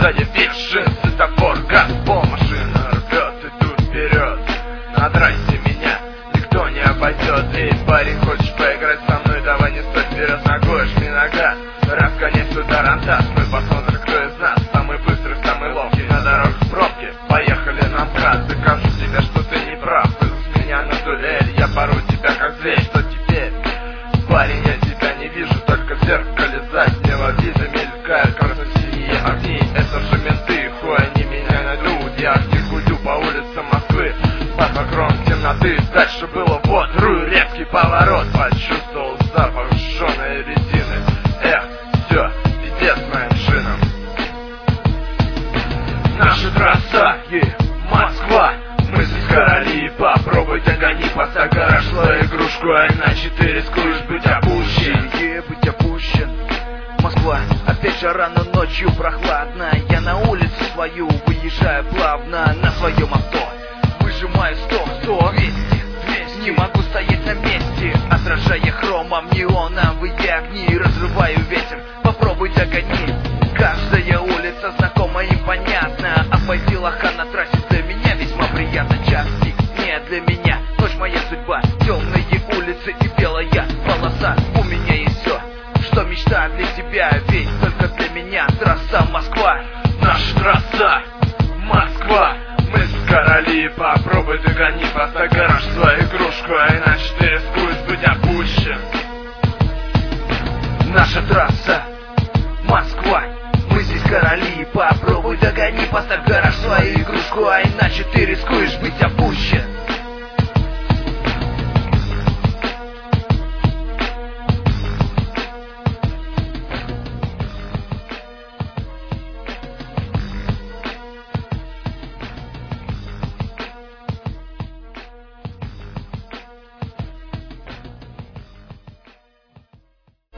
сзади фишин, светофор, газ, пол, машина рвет, иду вперед. Надрайся меня, никто не обойдет. Эй, парень, хочешь поиграть со мной? Давай не стой вперед ногой, жми на газ. Разгоняй сюда рантас, мы посмотрим, кто из нас самый быстрый, самый ловкий. На дорогах пробки, поехали на МКАД. Докажу тебе, что ты не прав. Вызов меня на дуэль, я пору тебя как зверь. Что теперь? Парень, я тебя не вижу, только в зеркале заднего вида мелькают красно-синие огни. Это же менты, хуй они меня найдут. Я гулю по улицам Москвы под покровом темноты. Дальше было вот руль, резкий поворот. Почувствовал запах жженой резины. Эх, все, пиздец моим шинам. Наша трасса, Москва. Мы здесь короли, попробуй догони. Поставь гараж свою игрушку, а иначе ты рискуешь быть опущен. Быть опущен. Москва, опять же рано ночью прохладно. Я на улицу свою выезжаю плавно на своем авто. Выжимаю 100, 200. Не могу стоять на месте, отражая хромом неоновые огни. Разрываю ветер, попробуй догони. Каждая улица знакома и понятна. Обойти лоха на трассе для меня весьма приятно. Час пик не для меня, ночь моя судьба. Темные улицы и белая полоса. У меня есть все, что мечта для тебя. Ведь только для меня трасса Москва. Наша трасса, Москва. Мы здесь короли, попробуй догони. Поставь гараж свою игрушку, а иначе ты рискуешь быть опущен. Наша трасса, Москва. Мы здесь короли, попробуй догони. Поставь гараж свою игрушку, а иначе ты рискуешь быть опущен.